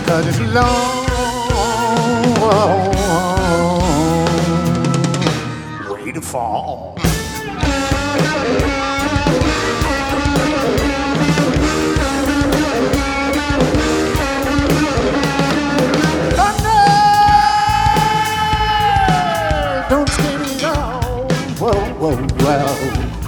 'cause it's long way to fall. Thunder, don't scare me off. Whoa, whoa, whoa.